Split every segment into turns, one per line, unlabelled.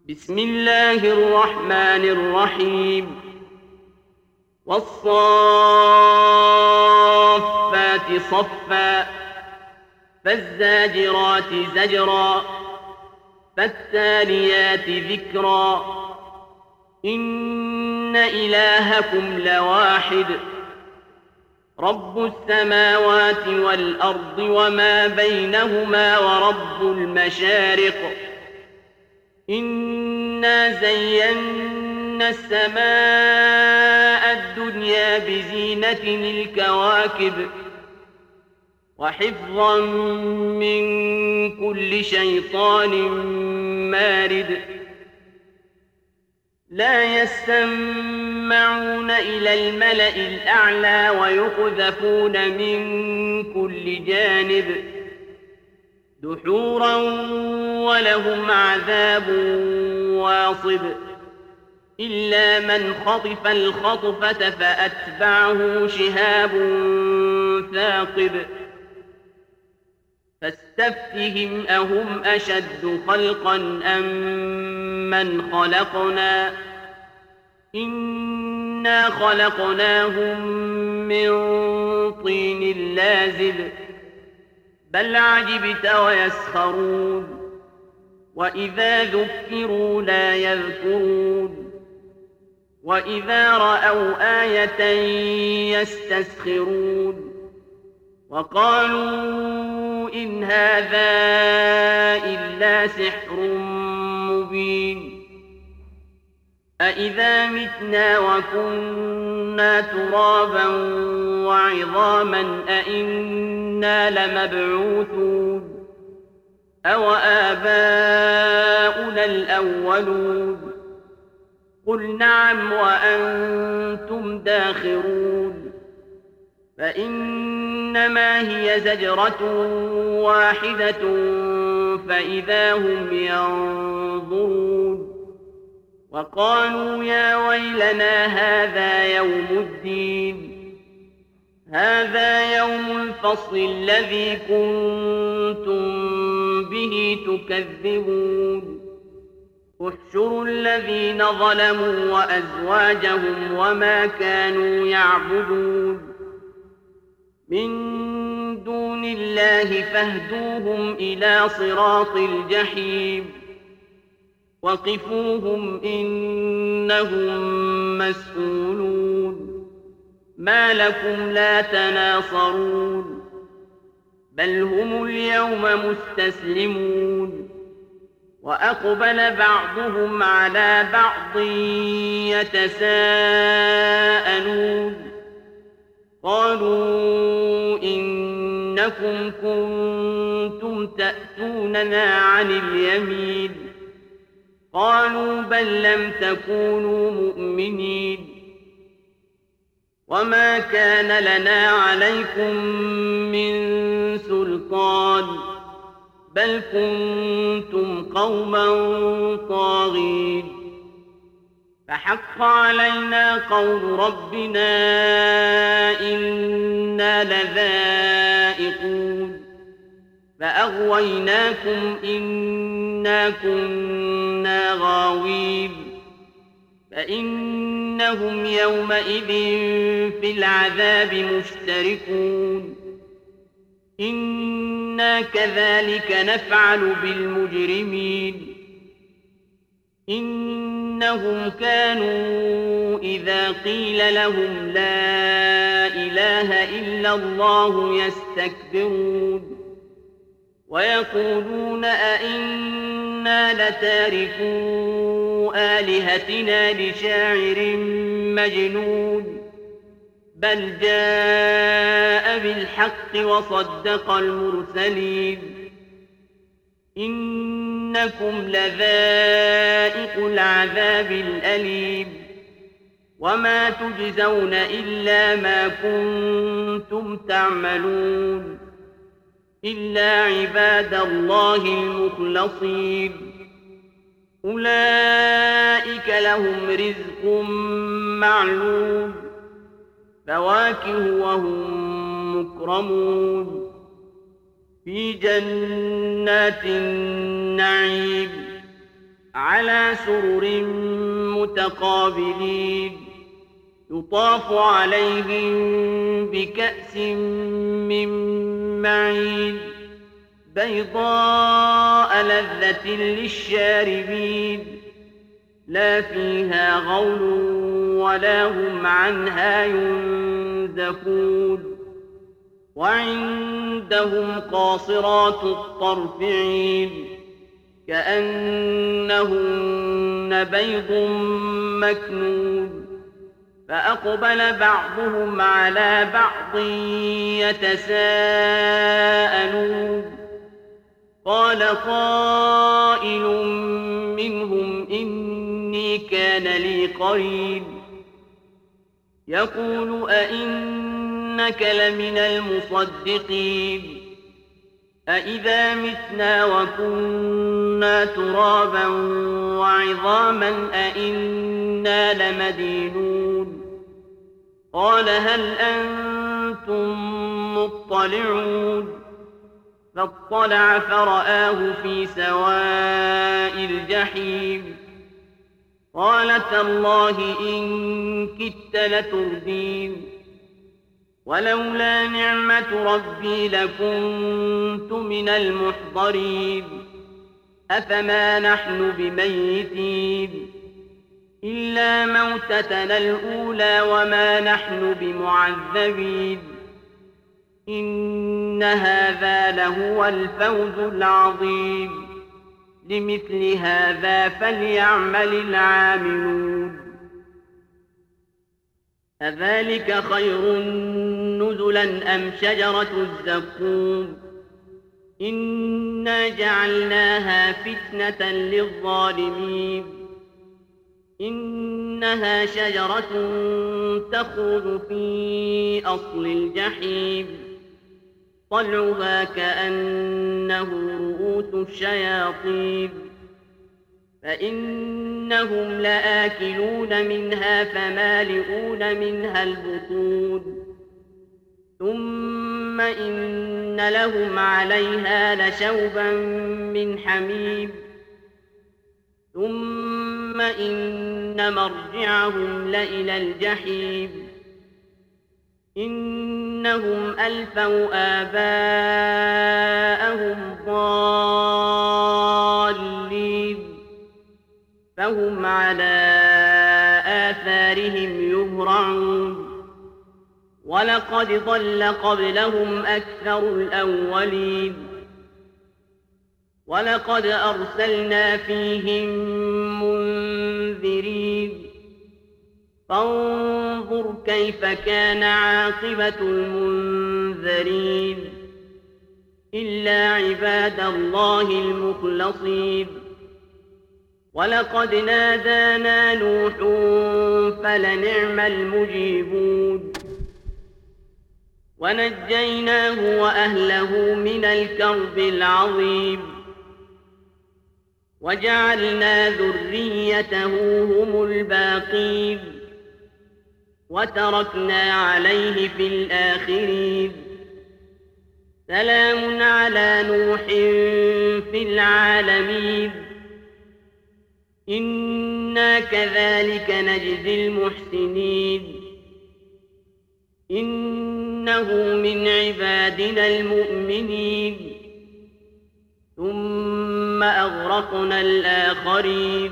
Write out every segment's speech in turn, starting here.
بسم الله الرحمن الرحيم والصافات صفا فالزاجرات زجرا فالتاليات ذكرا إن إلهكم لواحد رب السماوات والأرض وما بينهما ورب المشارق إنا زينا السماء الدنيا بزينة الكواكب وحفظا من كل شيطان مارد لا يسمعون إلى الملأ الأعلى ويقذفون من كل جانب دحورا ولهم عذاب واصب إلا من خطف الخطفة فأتبعه شهاب ثاقب فاستفتهم أهم أشد خلقا أم من خلقنا إنا خلقناهم من طين لازب بل عجبت ويسخرون وإذا ذكروا لا يذكرون وإذا رأوا آية يستسخرون وقالوا إن هذا إلا سحر مبين أإذا متنا وكنا ترابا وعظاما أإنا لمبعوثون أو آباؤنا الأولون قل نعم وأنتم داخرون فإنما هي زجرة واحدة فإذا هم ينظرون وقالوا يا ويلنا هذا يوم الدين هذا يوم الفصل الذي كنتم به تكذبون احشروا الذين ظلموا وأزواجهم وما كانوا يعبدون من دون الله فاهدوهم إلى صراط الجحيم وقفوهم إنهم مسؤولون ما لكم لا تناصرون بل هم اليوم مستسلمون وأقبل بعضهم على بعض يتساءلون قالوا إنكم كنتم تأتوننا عن اليمين قالوا بل لم تكونوا مؤمنين وما كان لنا عليكم من سلطان بل كنتم قوما طاغين فحق علينا قول ربنا إنا لذائقون فأغويناكم إنا كنا غاوين فإنهم يومئذ في العذاب مشتركون إنا كذلك نفعل بالمجرمين إنهم كانوا إذا قيل لهم لا إله إلا الله يستكبرون ويقولون أئنا لتاركو آلهتنا لشاعر مجنون بل جاء بالحق وصدق المرسلين إنكم لذائق العذاب الأليم وما تجزون إلا ما كنتم تعملون إلا عباد الله المخلصين أولئك لهم رزق معلوم فواكه وهم مكرمون في جنات النعيم على سرر متقابلين يطاف عليهم بكأس من معين بيضاء لذة للشاربين لا فيها غول ولا هم عنها ينزفون وعندهم قاصرات الطرف عين كأنهن بيض مكنون فأقبل بعضهم على بعض يتساءلون قال قائل منهم إني كان لي قرين يقول أئنك لمن المصدقين أئذا متنا وكنا ترابا وعظاما أئنا لمدينون قال هل أنتم مطلعون فاطلع فرآه في سواء الجحيم قال تالله إن كدت لتردين ولولا نعمة ربي لكنت من المحضرين أفما نحن بميتين إلا موتتنا الأولى وما نحن بمعذبين إن هذا لهو الفوز العظيم لمثل هذا فليعمل العاملون أذلك خير نزلا أم شجرة الزقوم إنا جعلناها فتنة للظالمين إنها شجرة تخرج في أصل الجحيم طلعها كأنه رؤوس الشياطين فإنهم لآكلون منها فمالئون منها البطون ثم إن لهم عليها لشوبا من حميم ثم إن مرجعهم لإلى الجحيم إنهم ألفوا آباءهم ضالين فهم على آثارهم يهرعون ولقد ضل قبلهم أكثر الأولين ولقد أرسلنا فيهم منذرين فانظر كيف كان عاقبة المنذرين إلا عباد الله المخلصين ولقد نادانا نوح فلنعم المجيبون ونجيناه وأهله من الكرب العظيم وجعلنا ذريته هم الباقين وتركنا عليه في الآخرين سلام على نوح في العالمين إنا كذلك نجزي المحسنين إنه من عبادنا المؤمنين ثم أغرقنا الآخرين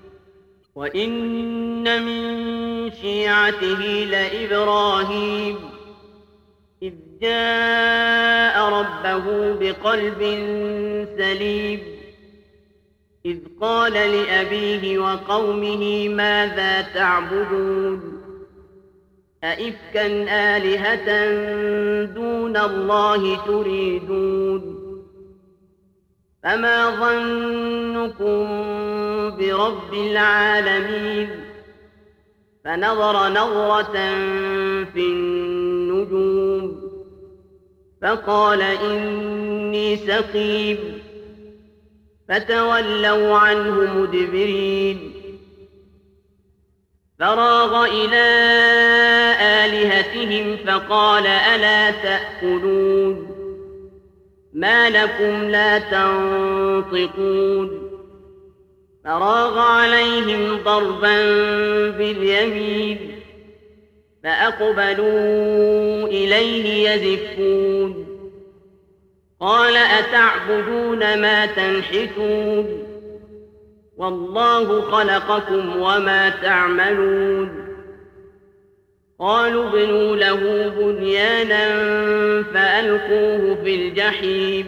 وإن من شيعته لإبراهيم إذ جاء ربه بقلب سليم إذ قال لأبيه وقومه ماذا تعبدون أئفكا آلهة دون الله تريدون فما ظنكم برب العالمين فنظر نظرة في النجوم فقال إني سقيم فتولوا عنه مدبرين فراغ إلى آلهتهم فقال ألا تأكلون ما لكم لا تنطقون فراغ عليهم ضربا باليمين فأقبلوا إليه يزفون قال أتعبدون ما تنحتون والله خلقكم وما تعملون قالوا ابنوا له بنيانا فألقوه في الجحيم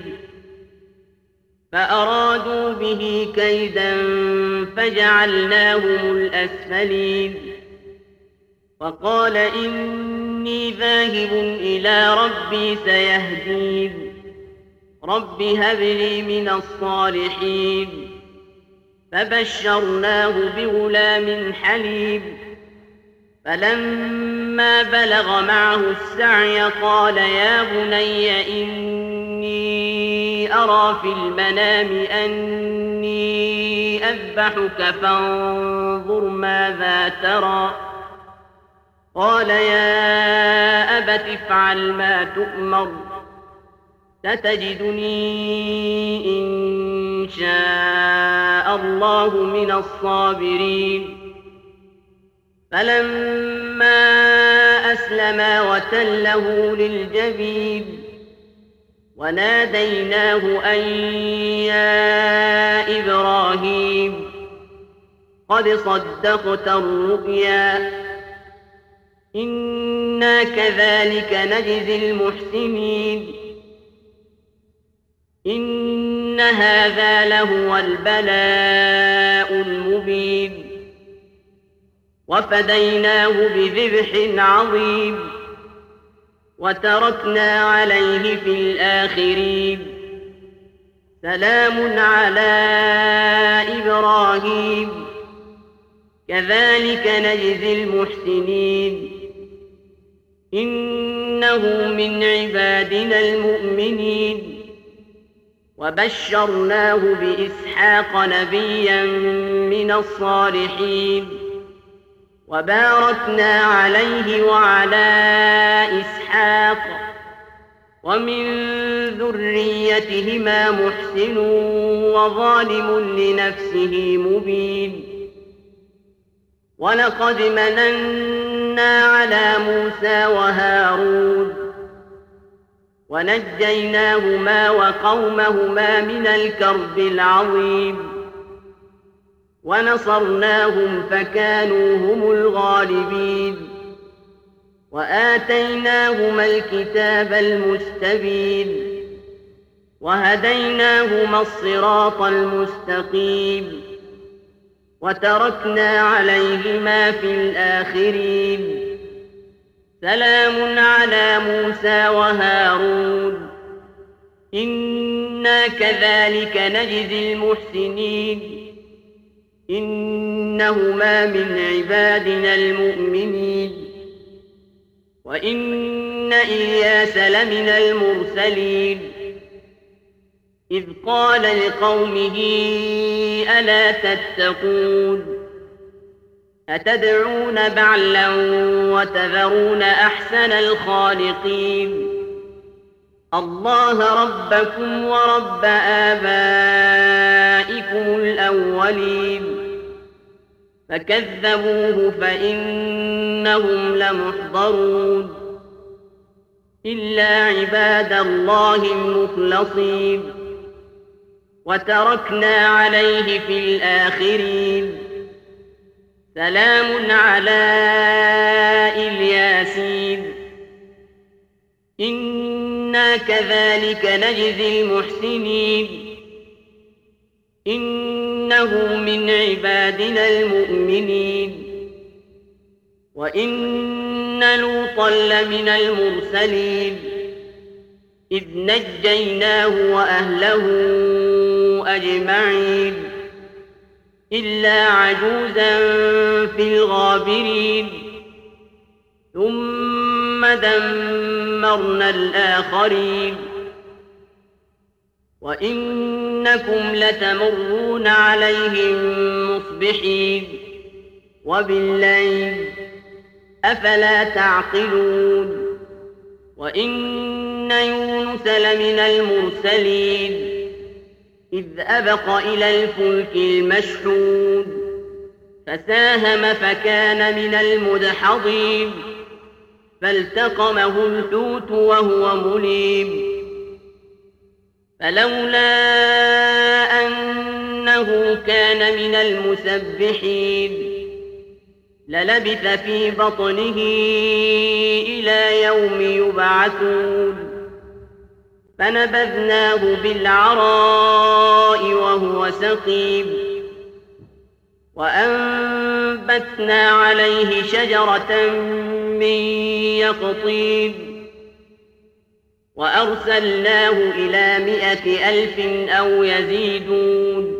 فأرادوا به كيدا فجعلناهم الأسفلين وقال إني ذاهب إلى ربي سيهدين رب هب لي من الصالحين فبشرناه بغلام حليم فلما بلغ معه السعي قال يا بني إني أرى في المنام أني أذبحك فانظر ماذا ترى قال يا أبت افعل ما تؤمر ستجدني إن شاء الله من الصابرين فلما أسلما وتله للجبين وناديناه أن يا إبراهيم قد صدقت الرؤيا إنا كذلك نجزي المحسنين إن هذا لهو البلاء المبين وفديناه بذبح عظيم وتركنا عليه في الآخرين سلام على إبراهيم كذلك نجزي المحسنين إنه من عبادنا المؤمنين وبشرناه بإسحاق نبيا من الصالحين وباركنا عليه وعلى إسحاق ومن ذريتهما محسن وظالم لنفسه مبين ولقد مننا على موسى وهارون ونجيناهما وقومهما من الكرب العظيم ونصرناهم فكانوا هم الغالبين وآتيناهما الكتاب المستبين وهديناهما الصراط المستقيم وتركنا عليهما في الآخرين سلام على موسى وهارون إنا كذلك نجزي المحسنين إنهما من عبادنا المؤمنين وإن إلياس لمن المرسلين إذ قال لقومه ألا تتقون أتدعون بعلا وتذرون أحسن الخالقين الله ربكم ورب آبائكم الأولين فكذبوه فإنهم لمحضرون إلا عباد الله المخلصين وتركنا عليه في الآخرين سلام على الياسين إنا كذلك نجزي المحسنين إنه من عبادنا المؤمنين وإن لوطا لمن المرسلين إذ نجيناه وأهله أجمعين إلا عجوزا في الغابرين ثم دمرنا الآخرين وإنكم لتمرون عليهم مصبحين وبالليل أفلا تعقلون وإن يونس لمن المرسلين إذ أبق إلى الفلك المشحون فساهم فكان من المدحضين فالتقمه الحوت وهو مليم فلولا أنه كان من المسبحين للبث في بطنه إلى يوم يبعثون فنبذناه بالعراء وهو سقيم وأنبتنا عليه شجرة من يقطين وأرسلناه إلى 100,000 أو يزيدون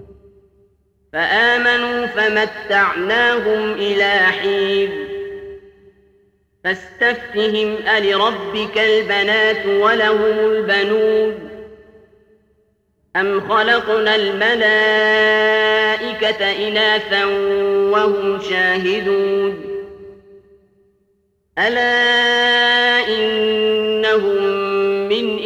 فآمنوا فمتعناهم إلى حين فاستفتهم ألربك البنات ولهم البنون أم خلقنا الملائكة إناثا وهم شاهدون ألا إنهم من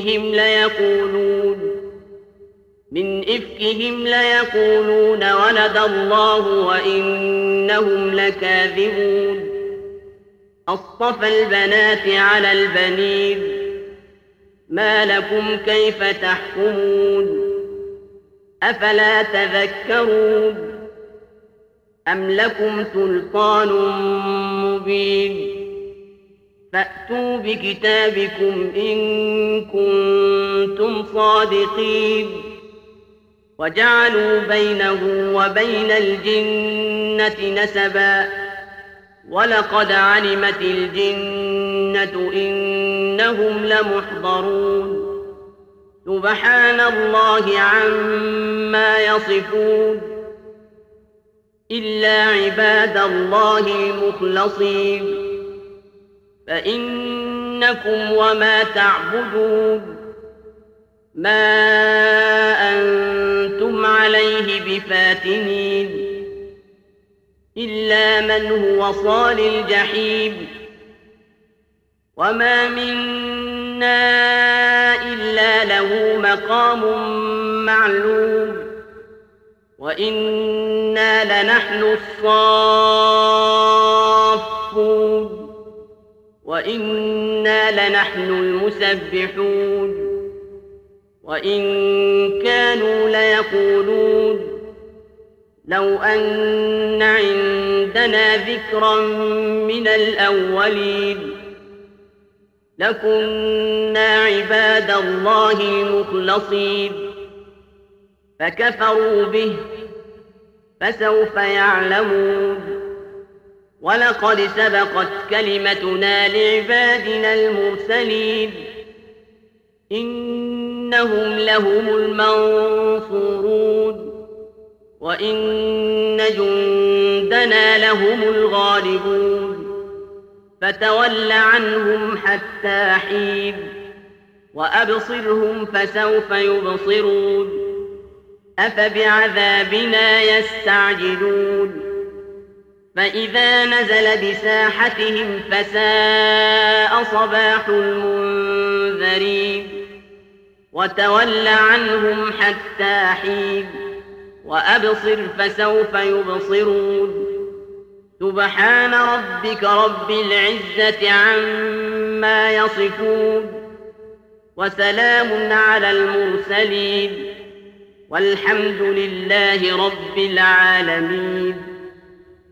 إفكهم ليقولون ولد الله وإنهم لكاذبون أصطفى البنات على البنين ما لكم كيف تحكمون أفلا تذكرون أم لكم سلطان مبين فأتوا بكتابكم إن كنتم صادقين وجعلوا بينه وبين الجنة نسبا ولقد علمت الجنة إنهم لمحضرون سبحان الله عما يصفون إلا عباد الله المخلصين فإنكم وما تعبدون ما أنتم عليه بفاتنين إلا من هو صال الجحيم وما منا إلا له مقام معلوم وإنا لنحن الصافون وإنا لنحن المسبحون وإن كانوا ليقولون لو أن عندنا ذكرا من الأولين لكنا عباد الله المخلصين فكفروا به فسوف يعلمون ولقد سبقت كلمتنا لعبادنا المرسلين إنهم لهم المنصورون وإن جندنا لهم الغالبون فتول عنهم حتى حين وأبصرهم فسوف يبصرون أفبعذابنا يستعجلون فإذا نزل بساحتهم فساء صباح المنذرين وتول عنهم حتى حين وأبصر فسوف يبصرون سبحان ربك رب العزة عما يصفون وسلام على المرسلين والحمد لله رب العالمين.